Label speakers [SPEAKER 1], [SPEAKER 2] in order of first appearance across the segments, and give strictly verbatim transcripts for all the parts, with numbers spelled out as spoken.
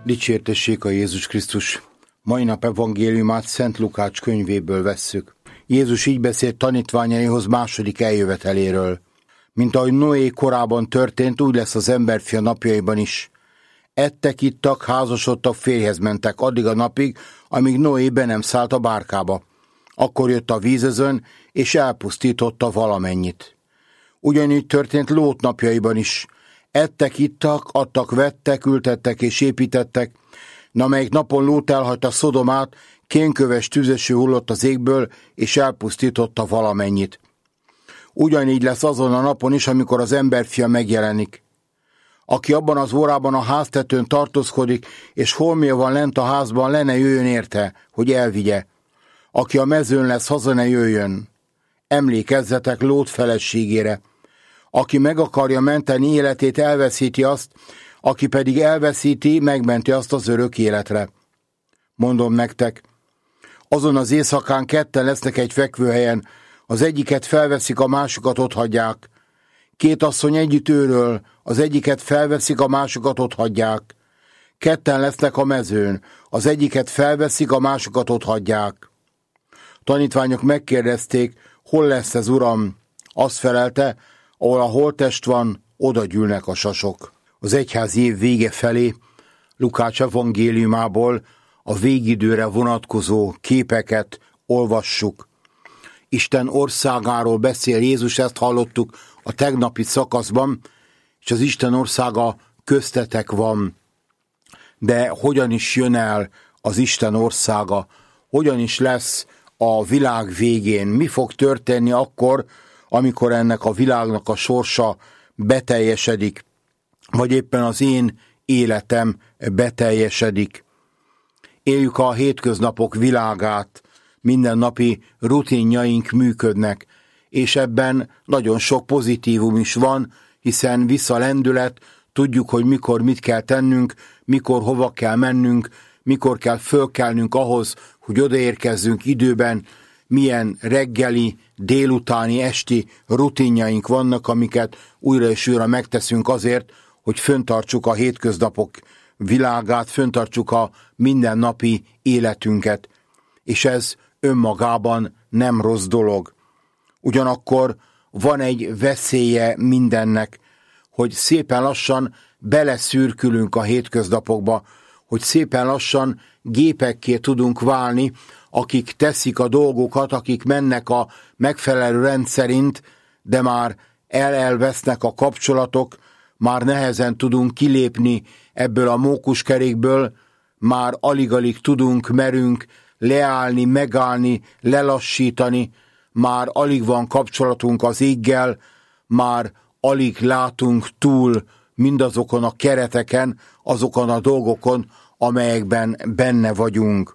[SPEAKER 1] Dicsértessék a Jézus Krisztus! Mai nap evangéliumát Szent Lukács könyvéből vesszük. Jézus így beszélt tanítványaihoz második eljöveteléről. Mint ahogy Noé korában történt, úgy lesz az emberfia napjaiban is. Ettek, ittak, házasodtak, férjhez mentek addig a napig, amíg Noé be nem szállt a bárkába. Akkor jött a vízözön, és elpusztította valamennyit. Ugyanígy történt Lót napjaiban is. Ettek, ittak, adtak, vettek, ültettek és építettek, na amelyik napon Lót elhagyta Szodomát, kénköves tüzeső hullott az égből, és elpusztította valamennyit. Ugyanígy lesz azon a napon is, amikor az emberfia megjelenik. Aki abban az órában a háztetőn tartózkodik, és holmia van lent a házban, le ne jöjjön érte, hogy elvigye. Aki a mezőn lesz, haza ne jöjjön. Emlékezzetek Lót feleségére. Aki meg akarja menteni életét, elveszíti azt, aki pedig elveszíti, megmenti azt az örök életre. Mondom nektek, azon az éjszakán ketten lesznek egy fekvőhelyen, az egyiket felveszik, a másikat otthagyják. Két asszony együtt őről, az egyiket felveszik, a másikat otthagyják. Ketten lesznek a mezőn, az egyiket felveszik, a másikat otthagyják. Tanítványok megkérdezték, hol lesz ez, Uram? Azt felelte, ahol a holttest van, oda gyűlnek a sasok. Az egyházi év vége felé Lukács evangéliumából a végidőre vonatkozó képeket olvassuk. Isten országáról beszél Jézus, ezt hallottuk a tegnapi szakaszban, és az Isten országa köztetek van. De hogyan is jön el az Isten országa? Hogyan is lesz a világ végén? Mi fog történni akkor, amikor ennek a világnak a sorsa beteljesedik, vagy éppen az én életem beteljesedik? Éljük a hétköznapok világát, mindennapi rutinjaink működnek, és ebben nagyon sok pozitívum is van, hiszen vissza lendület, tudjuk, hogy mikor mit kell tennünk, mikor hova kell mennünk, mikor kell fölkelnünk ahhoz, hogy odaérkezzünk időben, milyen reggeli, délutáni, esti rutinjaink vannak, amiket újra és újra megteszünk azért, hogy föntartsuk a hétköznapok világát, föntartsuk a mindennapi életünket. És ez önmagában nem rossz dolog. Ugyanakkor van egy veszélye mindennek, hogy szépen lassan beleszürkülünk a hétköznapokba, hogy szépen lassan gépekké tudunk válni, akik teszik a dolgokat, akik mennek a megfelelő rend szerint, de már el-elvesznek a kapcsolatok, már nehezen tudunk kilépni ebből a mókuskerékből, már alig-alig tudunk, merünk leállni, megállni, lelassítani, már alig van kapcsolatunk az éggel, már alig látunk túl mindazokon a kereteken, azokon a dolgokon, amelyekben benne vagyunk.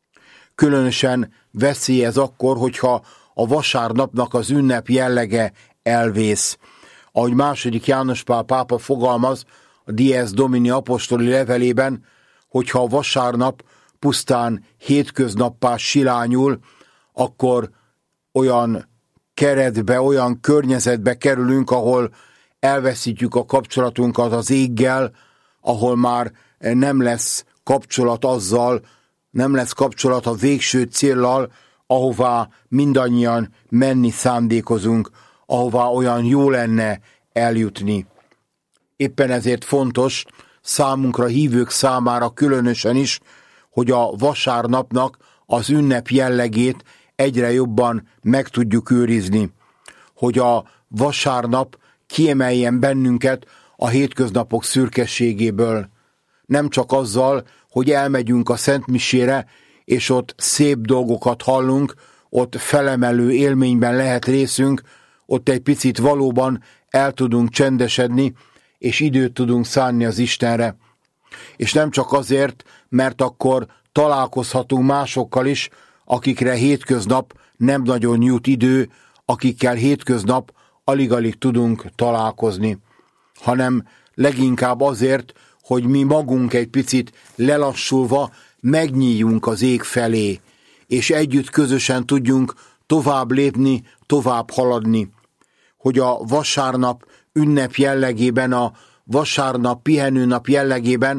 [SPEAKER 1] Különösen veszély ez akkor, hogyha a vasárnapnak az ünnep jellege elvész. Ahogy második János Pál pápa fogalmaz a Dies Domini apostoli levelében, hogyha a vasárnap pusztán hétköznappá silányul, akkor olyan keretbe, olyan környezetbe kerülünk, ahol elveszítjük a kapcsolatunkat az éggel, ahol már nem lesz kapcsolat azzal, nem lesz kapcsolat a végső céllal, ahová mindannyian menni szándékozunk, ahová olyan jó lenne eljutni. Éppen ezért fontos számunkra, hívők számára különösen is, hogy a vasárnapnak az ünnep jellegét egyre jobban meg tudjuk őrizni, hogy a vasárnap kiemeljen bennünket a hétköznapok szürkességéből. Nem csak azzal, hogy elmegyünk a szentmisére, és ott szép dolgokat hallunk, ott felemelő élményben lehet részünk, ott egy picit valóban el tudunk csendesedni, és időt tudunk szánni az Istenre. És nem csak azért, mert akkor találkozhatunk másokkal is, akikre hétköznap nem nagyon jut idő, akikkel hétköznap alig-alig tudunk találkozni, hanem leginkább azért, hogy mi magunk egy picit lelassulva megnyíljunk az ég felé, és együtt közösen tudjunk tovább lépni, tovább haladni, hogy a vasárnap ünnep jellegében, a vasárnap pihenőnap jellegében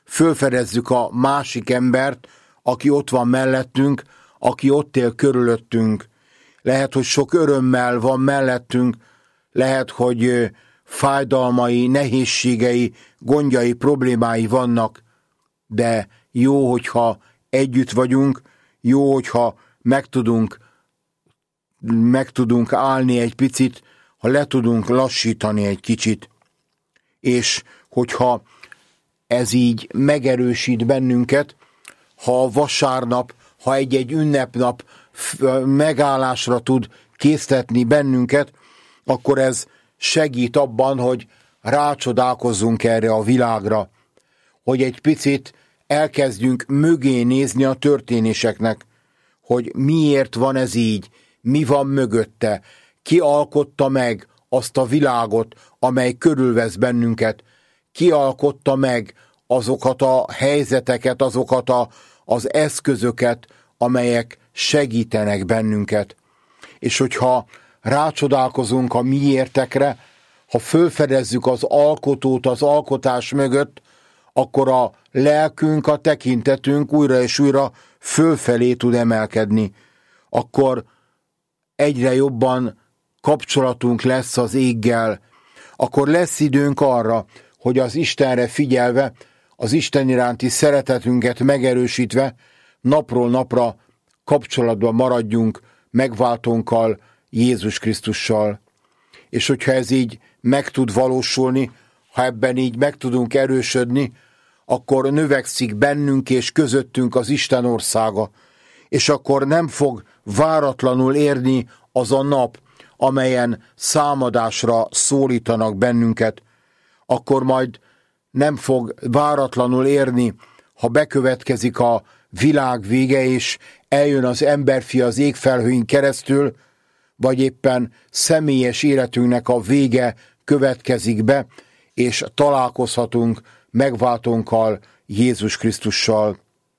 [SPEAKER 1] fölfedezzük a másik embert, aki ott van mellettünk, aki ott él körülöttünk. Lehet, hogy sok örömmel van mellettünk, lehet, hogy fájdalmai, nehézségei, gondjai, problémái vannak, de jó, hogyha együtt vagyunk, jó, hogyha meg tudunk, meg tudunk állni egy picit, ha le tudunk lassítani egy kicsit, és hogyha ez így megerősít bennünket, ha a vasárnap, ha egy-egy ünnepnap megállásra tud késztetni bennünket, akkor ez segít abban, hogy rácsodálkozzunk erre a világra, hogy egy picit elkezdjünk mögé nézni a történéseknek, hogy miért van ez így, mi van mögötte, ki alkotta meg azt a világot, amely körülvesz bennünket, ki alkotta meg azokat a helyzeteket, azokat a, az eszközöket, amelyek segítenek bennünket. És hogyha rácsodálkozunk a miértekre, ha fölfedezzük az alkotót az alkotás mögött, akkor a lelkünk, a tekintetünk újra és újra fölfelé tud emelkedni. Akkor egyre jobban kapcsolatunk lesz az éggel. Akkor lesz időnk arra, hogy az Istenre figyelve, az Isten iránti szeretetünket megerősítve, napról napra kapcsolatban maradjunk megváltónkkal, Jézus Krisztussal. És hogyha ez így meg tud valósulni, ha ebben így meg tudunk erősödni, akkor növekszik bennünk és közöttünk az Isten országa, és akkor nem fog váratlanul érni az a nap, amelyen számadásra szólítanak bennünket, akkor majd nem fog váratlanul érni, ha bekövetkezik a világ vége, és eljön az emberfia az égfelhőin keresztül, vagy éppen személyes életünknek a vége következik be, és találkozhatunk megváltónkkal, Jézus Krisztussal.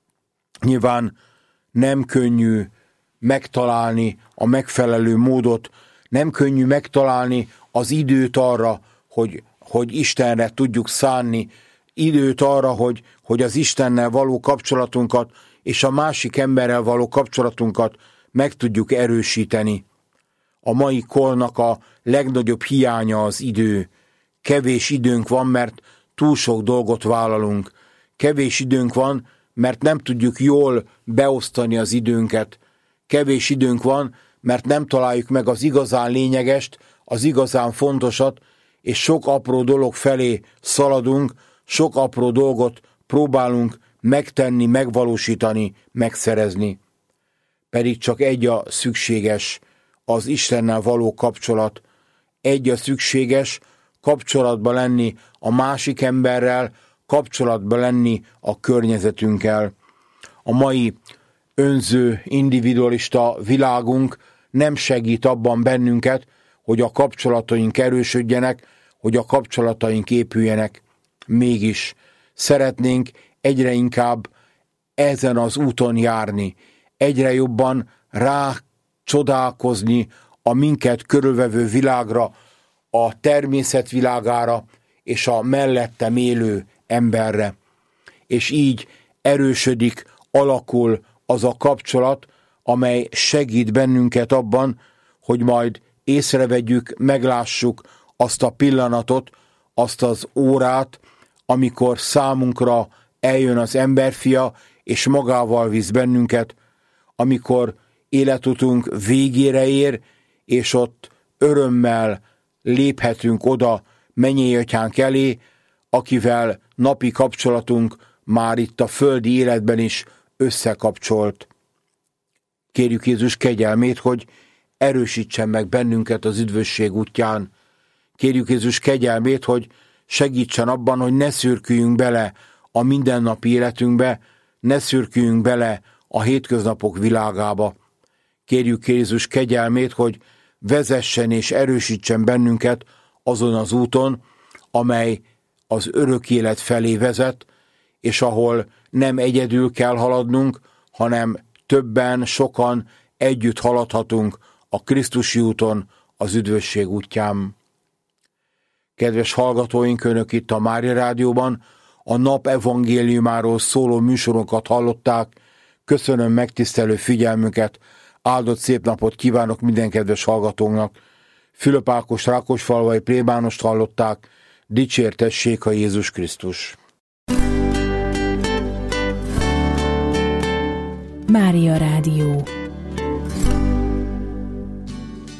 [SPEAKER 1] Nyilván nem könnyű megtalálni a megfelelő módot, nem könnyű megtalálni az időt arra, hogy, hogy Istenre tudjuk szánni, időt arra, hogy, hogy az Istennel való kapcsolatunkat és a másik emberrel való kapcsolatunkat meg tudjuk erősíteni. A mai kornak a legnagyobb hiánya az idő. Kevés időnk van, mert túl sok dolgot vállalunk. Kevés időnk van, mert nem tudjuk jól beosztani az időnket. Kevés időnk van, mert nem találjuk meg az igazán lényegest, az igazán fontosat, és sok apró dolog felé szaladunk, sok apró dolgot próbálunk megtenni, megvalósítani, megszerezni. Pedig csak egy a szükséges, az Istennel való kapcsolat. Egy a szükséges, kapcsolatba lenni a másik emberrel, kapcsolatba lenni a környezetünkkel. A mai önző, individualista világunk nem segít abban bennünket, hogy a kapcsolataink erősödjenek, hogy a kapcsolataink épüljenek. Mégis szeretnénk egyre inkább ezen az úton járni, egyre jobban rácsodálkozni a minket körülvevő világra, a természet világára és a mellettem élő emberre. És így erősödik, alakul az a kapcsolat, amely segít bennünket abban, hogy majd észrevegyük, meglássuk azt a pillanatot, azt az órát, amikor számunkra eljön az emberfia, és magával visz bennünket, amikor életutunk végére ér, és ott örömmel léphetünk oda mennyei atyánk elé, akivel napi kapcsolatunk már itt a földi életben is összekapcsolt. Kérjük Jézus kegyelmét, hogy erősítsen meg bennünket az üdvösség útján. Kérjük Jézus kegyelmét, hogy segítsen abban, hogy ne szürküljünk bele a mindennapi életünkbe, ne szürküljünk bele a hétköznapok világába. Kérjük Jézus kegyelmét, hogy vezessen és erősítsen bennünket azon az úton, amely az örök élet felé vezet, és ahol nem egyedül kell haladnunk, hanem többen, sokan együtt haladhatunk a Krisztusi úton, az üdvösség útján. Kedves hallgatóink, Önök itt a Mária Rádióban, a nap evangéliumáról szóló műsorokat hallották. Köszönöm megtisztelő figyelmüket, áldott szép napot kívánok minden kedves hallgatónak. Fülöp Ákos Rákosfalvai plébánost hallották, dicsértessék a Jézus Krisztus.
[SPEAKER 2] Mária Rádió.